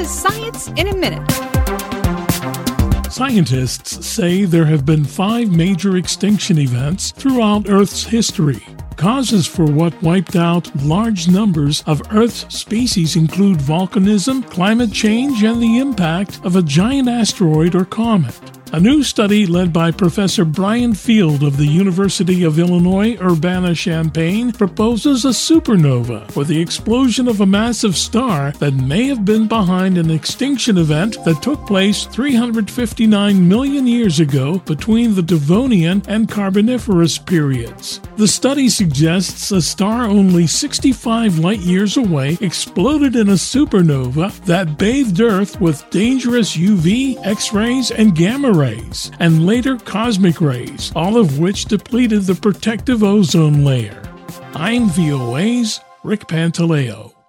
to Science in a Minute. Scientists say there have been 5 major extinction events throughout Earth's history. Causes for what wiped out large numbers of Earth's species include volcanism, climate change, and the impact of a giant asteroid or comet. A new study led by Professor Brian Field of the University of Illinois Urbana-Champaign proposes a supernova, or the explosion of a massive star that may have been behind an extinction event that took place 359 million years ago between the Devonian and Carboniferous periods. The study suggests a star only 65 light-years away exploded in a supernova that bathed Earth with dangerous UV, X-rays, and gamma rays, and later cosmic rays, all of which depleted the protective ozone layer. I'm VOA's Rick Pantaleo.